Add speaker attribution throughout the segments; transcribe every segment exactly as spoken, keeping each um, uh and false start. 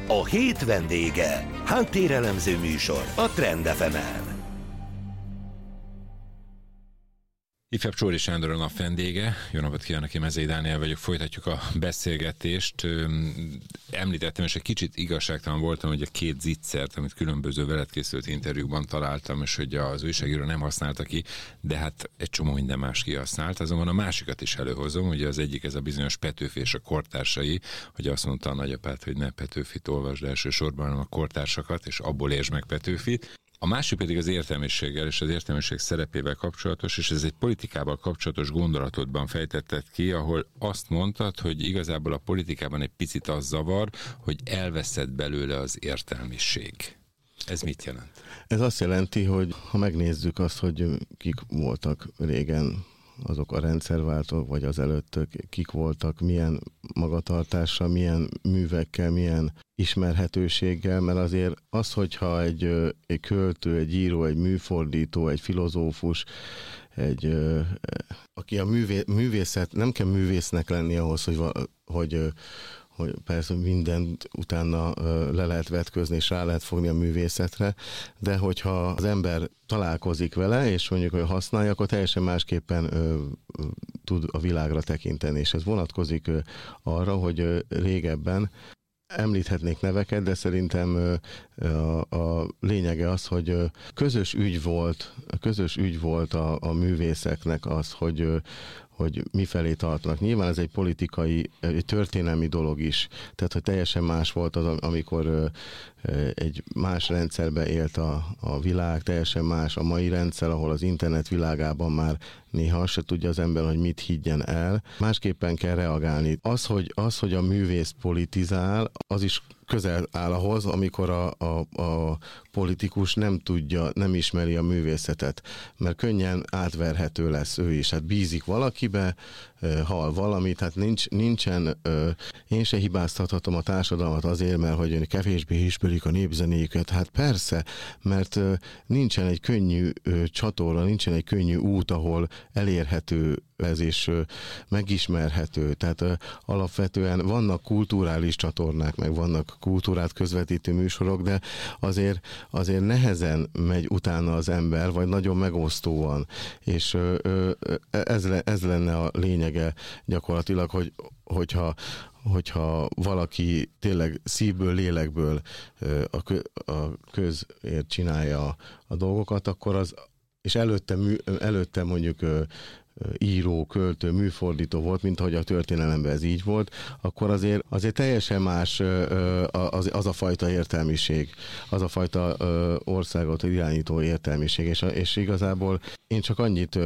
Speaker 1: A hét vendége. Háttérelemző műsor a Trend ef emen.
Speaker 2: Ifjabb Csóri Sándor a nap vendége. Jó napot kívánok, én Mezei Dániel vagyok. Folytatjuk a beszélgetést. Említettem, és egy kicsit igazságtalan voltam, hogy a két zicsert, amit különböző veled készült interjúkban találtam, és hogy az újságíró nem használta ki, de hát egy csomó minden más kihasznált. Azonban a másikat is előhozom, ugye az egyik ez a bizonyos Petőfi és a kortársai, hogy azt mondta a nagyapát, hogy ne Petőfit olvasd elsősorban, hanem a kortársakat, és abból értsd meg Petőfit. A másik pedig az értelmiséggel és az értelmiség szerepével kapcsolatos, és ez egy politikával kapcsolatos gondolatodban fejtetted ki, ahol azt mondtad, hogy igazából a politikában egy picit az zavar, hogy elveszett belőle az értelmiség. Ez mit jelent?
Speaker 3: Ez azt jelenti, hogy ha megnézzük azt, hogy kik voltak régen azok a rendszerváltók, vagy az előttök, kik voltak, milyen magatartással, milyen művekkel, milyen ismerhetőséggel, mert azért az, hogyha egy, egy költő, egy író, egy műfordító, egy filozófus, egy, aki a művé, művészet, nem kell művésznek lenni ahhoz, hogy, hogy hogy persze mindent utána le lehet vetközni, és rá lehet fogni a művészetre, de hogyha az ember találkozik vele, és mondjuk, hogy használja, akkor teljesen másképpen ö, tud a világra tekinteni, és ez vonatkozik ö, arra, hogy ö, régebben említhetnék neveket, de szerintem a, a lényege az, hogy közös ügy volt, közös ügy volt a, a művészeknek az, hogy hogy mifelé tartanak. Nyilván ez egy politikai, egy történelmi dolog is. Tehát, hogy teljesen más volt az, amikor egy más rendszerben élt a, a világ, teljesen más a mai rendszer, ahol az internet világában már néha azt se tudja az ember, hogy mit higgyen el. Másképpen kell reagálni. Az, hogy, az, hogy a művész politizál, az is közel áll ahhoz, amikor a, a, a politikus nem tudja, nem ismeri a művészetet, mert könnyen átverhető lesz ő is. Hát bízik valakibe, hall valamit, hát nincs, nincsen, én se hibáztathatom a társadalmat azért, mert hogy kevésbé ismerik a népzenéket. Hát persze, mert nincsen egy könnyű csatorna, nincsen egy könnyű út, ahol elérhető ez és megismerhető. Tehát alapvetően vannak kulturális csatornák, meg vannak kultúrát közvetítő műsorok, de azért, azért nehezen megy utána az ember, vagy nagyon megosztóan. És ez, ez lenne a lényege gyakorlatilag, hogy, hogyha hogyha valaki tényleg szívből, lélekből a, kö, a közért csinálja a, a dolgokat, akkor az, és előtte, előtte mondjuk író, költő, műfordító volt, mint ahogy a történelemben ez így volt, akkor azért, azért teljesen más az, az a fajta értelmiség, az a fajta országot irányító értelmiség, és, és igazából én csak annyit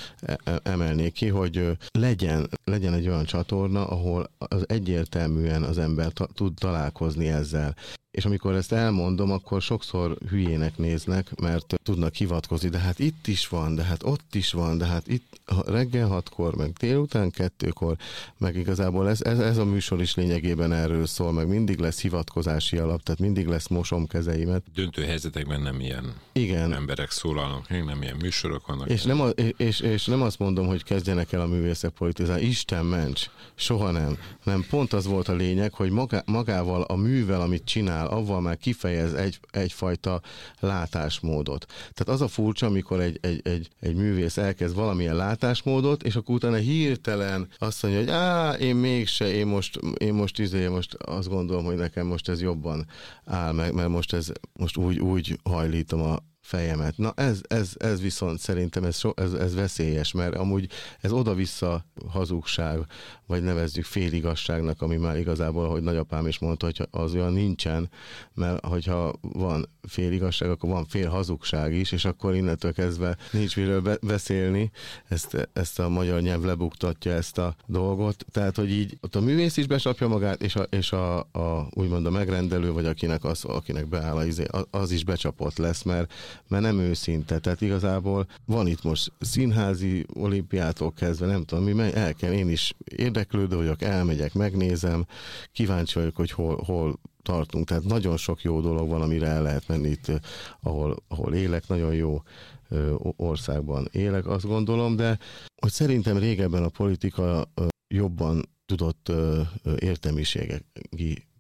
Speaker 3: emelnék ki, hogy legyen, legyen egy olyan csatorna, ahol az egyértelműen az ember ta, tud találkozni ezzel. És amikor ezt elmondom, akkor sokszor hülyének néznek, mert tudnak hivatkozni, de hát itt is van, de hát ott is van, de hát itt reggel hatkor, meg délután kettőkor, meg igazából ez, ez, ez a műsor is lényegében erről szól, meg mindig lesz hivatkozási alap, tehát mindig lesz mosom kezeimet.
Speaker 2: Döntő helyzetekben nem ilyen
Speaker 3: Igen.
Speaker 2: emberek szólalnak, nem ilyen műsorok vannak.
Speaker 3: És nem, a, és, és nem azt mondom, hogy kezdjenek el a művészek politizálni, Isten ments, soha nem. Nem, pont az volt a lényeg, hogy maga, magával a művel, amit csinál, avval már kifejez egy, egyfajta látásmódot. Tehát az a furcsa, amikor egy, egy, egy, egy művész elkezd valamilyen látásmódot, és akkor utána hirtelen azt mondja, hogy á, én mégse, én most, én most izé, most azt gondolom, hogy nekem most ez jobban áll meg, mert most ez, most úgy, úgy hajlítom a fejemet. Na ez, ez, ez viszont szerintem ez, so, ez, ez veszélyes, mert amúgy ez oda-vissza hazugság, vagy nevezzük féligasságnak, ami már igazából, ahogy nagyapám is mondta, hogy az olyan nincsen, mert hogyha van féligasság, akkor van fél hazugság is, és akkor innentől kezdve nincs miről be- beszélni, ezt, ezt a magyar nyelv lebuktatja ezt a dolgot, tehát, hogy így ott a művész is besapja magát, és a, és a, a úgymond a megrendelő, vagy akinek, az, akinek beáll, az, az is becsapott lesz, mert mert nem őszinte. Tehát igazából van itt most színházi olimpiától kezdve, nem tudom mi, el kell, én is érdeklődő vagyok, elmegyek, megnézem, kíváncsi vagyok, hogy hol, hol tartunk. Tehát nagyon sok jó dolog van, amire el lehet menni itt, ahol, ahol élek, nagyon jó országban élek, azt gondolom, de hogy szerintem régebben a politika jobban tudott értelmiségi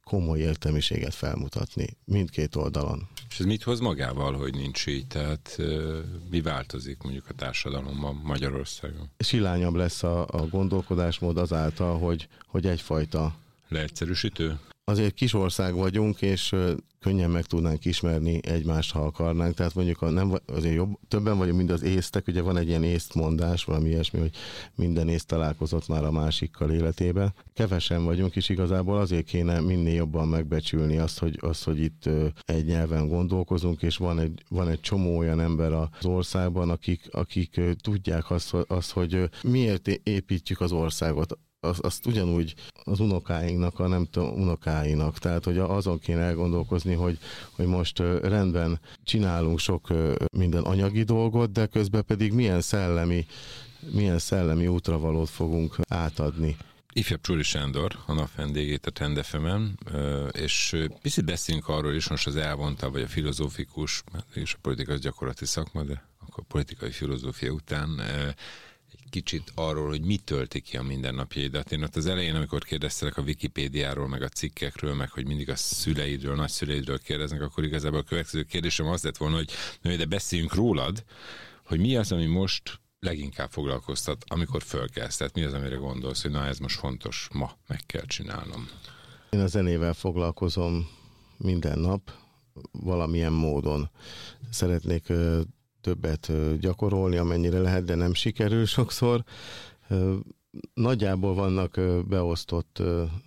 Speaker 3: komoly értelmiséget felmutatni mindkét oldalon.
Speaker 2: És ez mit hoz magával, hogy nincs így? Tehát mi változik mondjuk a társadalomban Magyarországon?
Speaker 3: Silányabb lesz a, a gondolkodásmód azáltal, hogy, hogy egyfajta...
Speaker 2: Leegyszerűsítő?
Speaker 3: Azért kis ország vagyunk, és könnyen meg tudnánk ismerni egymást, ha akarnánk. Tehát mondjuk a nem, azért jobb, többen vagyunk, mint az észtek. Ugye van egy ilyen észt mondás, valami ilyesmi, hogy minden észt találkozott már a másikkal életében. Kevesen vagyunk, és igazából azért kéne minél jobban megbecsülni azt, hogy, azt, hogy itt egy nyelven gondolkozunk, és van egy, van egy csomó olyan ember az országban, akik, akik tudják azt, azt, hogy miért építjük az országot. Azt, azt ugyanúgy az unokáinknak, a nem tudom, unokáinak. Tehát, hogy azon kéne elgondolkozni, hogy, hogy most rendben csinálunk sok minden anyagi dolgot, de közben pedig milyen szellemi, milyen szellemi útravalót fogunk átadni.
Speaker 2: Ifjabb Csóri Sándor, a nap vendégét a Trend ef emen, és picit beszélünk arról is, most az elvonta, vagy a filozófikus, és a politika az gyakorlati szakma, de akkor politikai filozófia után kicsit arról, hogy mi tölti ki a mindennapjaidat. Én ott az elején, amikor kérdeztelek a Wikipédiáról, meg a cikkekről, meg hogy mindig a szüleidről, nagyszüleidről kérdeznek, akkor igazából a következő kérdésem az lett volna, hogy de beszéljünk rólad, hogy mi az, ami most leginkább foglalkoztat, amikor fölkelsz. Tehát mi az, amire gondolsz, hogy na ez most fontos, ma meg kell csinálnom.
Speaker 3: Én a zenével foglalkozom minden nap, valamilyen módon. Szeretnék többet gyakorolni, amennyire lehet, de nem sikerül sokszor. Nagyjából vannak beosztott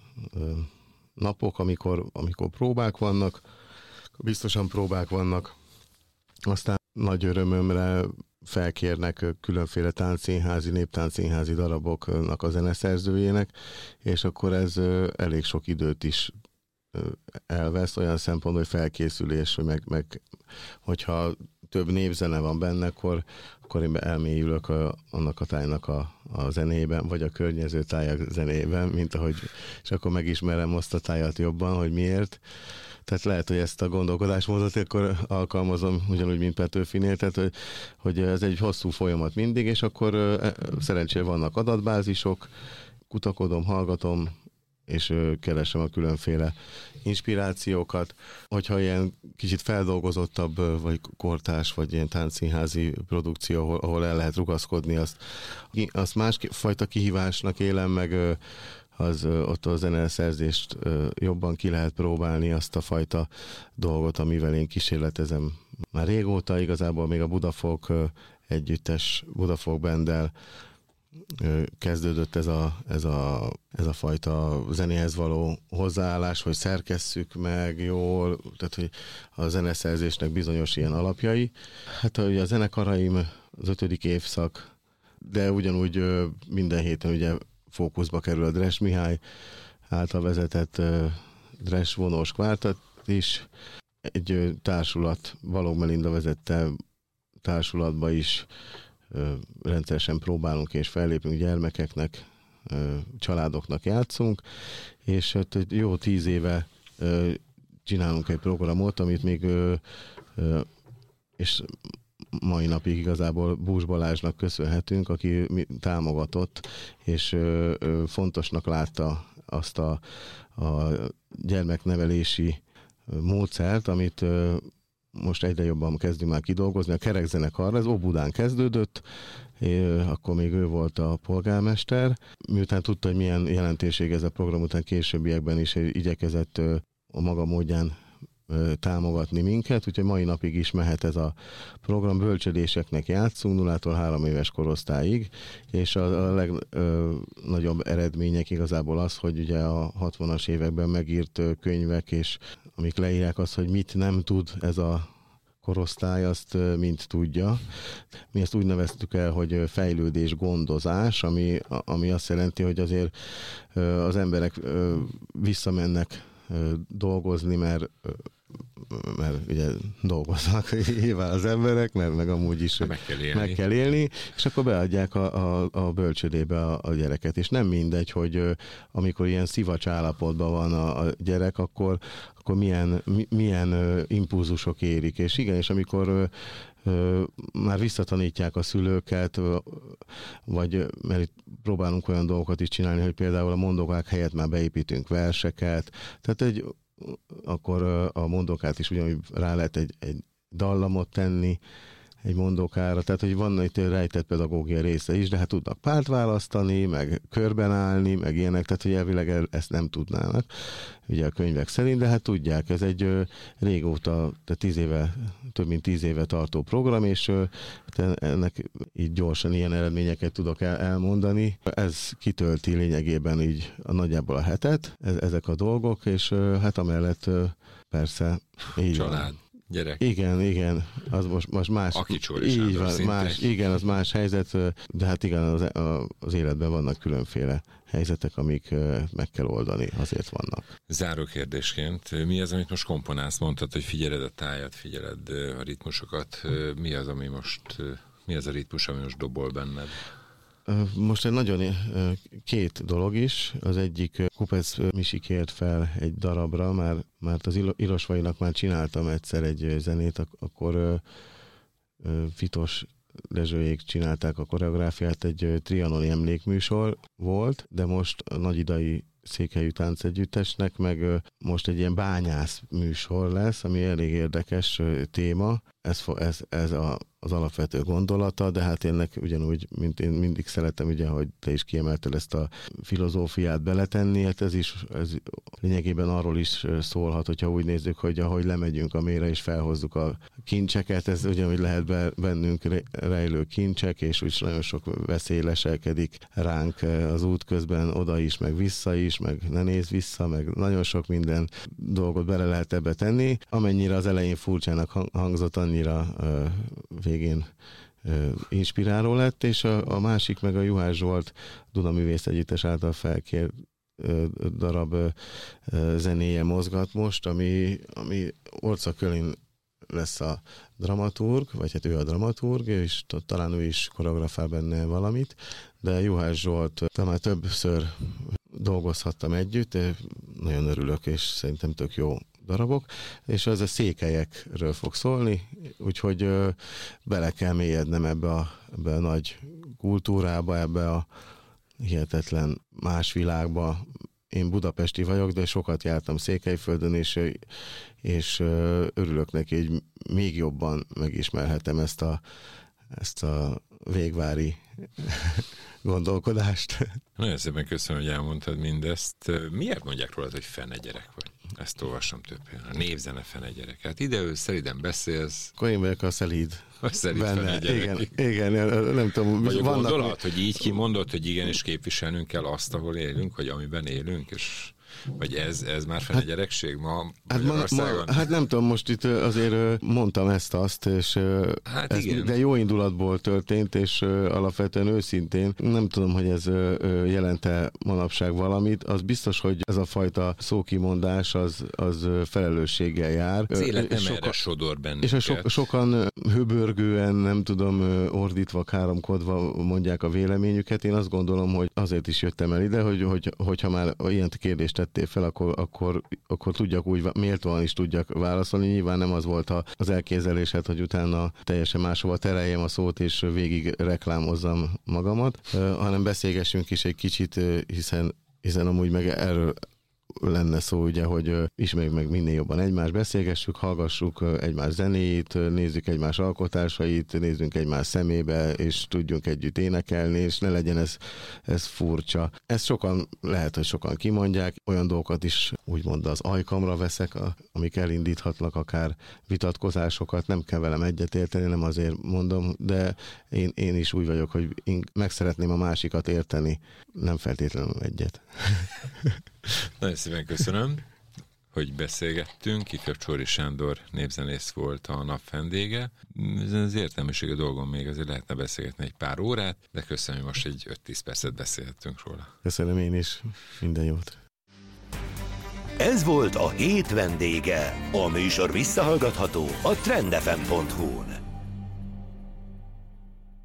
Speaker 3: napok, amikor, amikor próbák vannak, biztosan próbák vannak, aztán nagy örömömre felkérnek különféle táncszínházi, néptáncszínházi daraboknak a zeneszerzőjének, és akkor ez elég sok időt is elvesz, olyan szempontból, hogy felkészülés, hogy meg, meg hogyha több népzene van benne, akkor, akkor én elmélyülök a, annak a tájnak a, a zenében, vagy a környező tájak zenében, mint ahogy, és akkor megismerem azt a tájat jobban, hogy miért. Tehát lehet, hogy ezt a gondolkodásmódot akkor alkalmazom, ugyanúgy, mint Petőfinél, tehát hogy, hogy ez egy hosszú folyamat mindig, és akkor szerencsére vannak adatbázisok, kutakodom, hallgatom, és keresem a különféle inspirációkat. Hogyha ilyen kicsit feldolgozottabb, vagy kortárs, vagy ilyen táncszínházi produkció, ahol, ahol el lehet rugaszkodni, azt, azt másfajta kihívásnak élem meg, az ott a zeneszerzést jobban ki lehet próbálni, azt a fajta dolgot, amivel én kísérletezem már régóta, igazából még a Budafolk együttes, Budafolk Banddel kezdődött ez a, ez, a, ez a fajta zenéhez való hozzáállás, hogy szerkesszük meg jól, tehát hogy a zeneszerzésnek bizonyos ilyen alapjai. Hát ugye a zenekaraim az ötödik évszak, de ugyanúgy minden héten ugye fókuszba kerül a Dres Mihály által vezetett Dres vonós kvártet is. Egy társulat, Balogh Melinda vezette társulatba is rendszeresen próbálunk és fellépünk gyermekeknek, családoknak játszunk, és hát jó tíz éve csinálunk egy programot, amit még és mai napig igazából Bús Balázsnak köszönhetünk, aki támogatott, és fontosnak látta azt a, a gyermeknevelési módszert, amit most egyre jobban kezdünk már kidolgozni. A kerekzenekarra, ez Óbudán kezdődött, akkor még ő volt a polgármester. Miután tudta, hogy milyen jelentőség ez a program, után későbbiekben is igyekezett a maga módján támogatni minket, úgyhogy mai napig is mehet ez a program. Bölcsödéseknek játszunk nullától három éves korosztályig, és a, a legnagyobb eredmények igazából az, hogy ugye a hatvanas években megírt könyvek, és amik leírják azt, hogy mit nem tud ez a korosztály, azt mind tudja. Mi ezt úgy neveztük el, hogy fejlődés gondozás, ami, ami azt jelenti, hogy azért az emberek visszamennek dolgozni, mert mert ugye dolgoznak nyilván az emberek, mert meg amúgy is
Speaker 2: meg kell élni,
Speaker 3: meg kell élni és akkor beadják a, a, a bölcsődébe a, a gyereket. És nem mindegy, hogy amikor ilyen szivacs állapotban van a, a gyerek, akkor, akkor milyen, mi, milyen impulzusok érik. És igen, és amikor már visszatanítják a szülőket, vagy mert itt próbálunk olyan dolgokat is csinálni, hogy például a mondókák helyett már beépítünk verseket, tehát egy, akkor a mondókát is ugyanúgy rá lehet egy, egy dallamot tenni egy mondókára, tehát hogy van egy rejtett pedagógia része is, de hát tudnak párt választani, meg körben állni, meg ilyenek, tehát hogy elvileg ezt nem tudnának, ugye a könyvek szerint, de hát tudják, ez egy ö, régóta, tehát tíz éve, több mint tíz éve tartó program, és ö, ennek így gyorsan ilyen eredményeket tudok el, elmondani. Ez kitölti lényegében így a nagyjából a hetet, ez, ezek a dolgok, és ö, hát amellett ö, persze így
Speaker 2: család.
Speaker 3: Van.
Speaker 2: Gyerek.
Speaker 3: Igen, igen, az most, most más, így van, más, igen, az más helyzet, de hát igen, az, az életben vannak különféle helyzetek, amik meg kell oldani, azért vannak.
Speaker 2: Záró kérdésként, mi az, amit most komponálsz? Mondtad, hogy figyeled a tájat, figyeled a ritmusokat, mi az, ami most, mi az a ritmus, ami most dobol benned?
Speaker 3: Most egy nagyon két dolog is. Az egyik Kupec Misi kért fel egy darabra, már, már az Ilosvainak már csináltam egyszer egy zenét, akkor Fitos Dezsőjék csinálták a koreográfiát, egy trianoni emlékműsor volt, de most a Nagyidai Székelyű Táncegyüttesnek meg most egy ilyen bányász műsor lesz, ami elég érdekes téma. Ez, ez, ez a, az alapvető gondolata, de hát ennek ugyanúgy, mint én mindig szeretem, ugye, hogy te is kiemelted ezt a filozófiát beletenni, hát ez is ez lényegében arról is szólhat, hogyha úgy nézzük, hogy ahogy lemegyünk a mélyre és felhozzuk a kincseket, ez ugyanúgy lehet bennünk rejlő kincsek, és úgy nagyon sok veszély leselkedik ránk az út közben, oda is, meg vissza is, meg ne nézz vissza, meg nagyon sok minden dolgot bele lehet ebbe tenni. Amennyire az elején furcsának hangzott, annyira uh, végén uh, inspiráló lett, és a, a másik meg a Juhász Zsolt Duna Művész Együttes által felkért uh, darab uh, zenéje mozgat most, ami, ami Orca Kölin lesz a dramaturg, vagy hát ő a dramaturg, és t- talán ő is koreografál benne valamit, de Juhász Zsolt talán többször dolgozhattam együtt, nagyon örülök, és szerintem tök jó darabok, és ez a székelyekről fog szólni, úgyhogy ö, bele kell mélyednem ebbe a, ebbe a nagy kultúrába, ebbe a hihetetlen más világba. Én budapesti vagyok, de sokat jártam Székelyföldön, és, és ö, örülök neki, hogy még jobban megismerhetem ezt a, ezt a végvári gondolkodást.
Speaker 2: Nagyon szépen köszönöm, hogy elmondtad mindezt. Miért mondják rólad, hogy fene gyerek vagy? Ezt olvasom több helyen. A névzene fene gyerek. Hát ide ő szeliden beszélsz.
Speaker 3: Akkor én vagyok a szelíd.
Speaker 2: A szelíd fene gyerek.
Speaker 3: Igen, igen, nem tudom.
Speaker 2: Vagy a gondolat, hogy így kimondott, hogy igenis képviselnünk kell azt, ahol élünk, vagy amiben élünk, és vagy ez, ez már fene gyerekség ma
Speaker 3: hát, ma, ma, hát nem tudom, most itt azért mondtam ezt-azt, és
Speaker 2: hát
Speaker 3: ez, de jó indulatból történt, és alapvetően őszintén nem tudom, hogy ez jelente manapság valamit. Az biztos, hogy ez a fajta szókimondás az, az felelősséggel jár.
Speaker 2: Az élet nem soka, erre sodor bennünket.
Speaker 3: És so, sokan höbörgően, nem tudom, ordítva, káromkodva mondják a véleményüket. Én azt gondolom, hogy azért is jöttem el ide, hogy, hogy, hogyha már ilyen kérdést tettél fel, akkor, akkor, akkor tudjak úgy, méltóan is tudjak válaszolni. Nyilván nem az volt az elképzelésed, hogy utána teljesen máshova tereljem a szót, és végig reklámozzam magamat, hanem beszélgessünk is egy kicsit, hiszen, hiszen amúgy meg erről lenne szó, ugye, hogy ismerjük meg minél jobban egymást, beszélgessük, hallgassuk egymás zenéjét, nézzük egymás alkotásait, nézzünk egymás szemébe, és tudjunk együtt énekelni, és ne legyen ez, ez furcsa. Ezt sokan, lehet, hogy sokan kimondják, olyan dolgokat is úgymond az ajkamra veszek, amik elindíthatnak akár vitatkozásokat, nem kell velem egyetérteni, nem azért mondom, de én, én is úgy vagyok, hogy én meg szeretném a másikat érteni, nem feltétlenül egyet.
Speaker 2: Nagyon szépen köszönöm, hogy beszélgettünk. Ifjabb Csóri Sándor népzenész volt a nap vendége. Az értelmiségi dolgon még azért lehetne beszélgetni egy pár órát, de köszönöm, hogy most egy öt-tíz percet beszélhettünk róla.
Speaker 3: Köszönöm én is, minden jót.
Speaker 1: Ez volt a hét vendége. A műsor visszahallgatható a trend f m pont hu-n.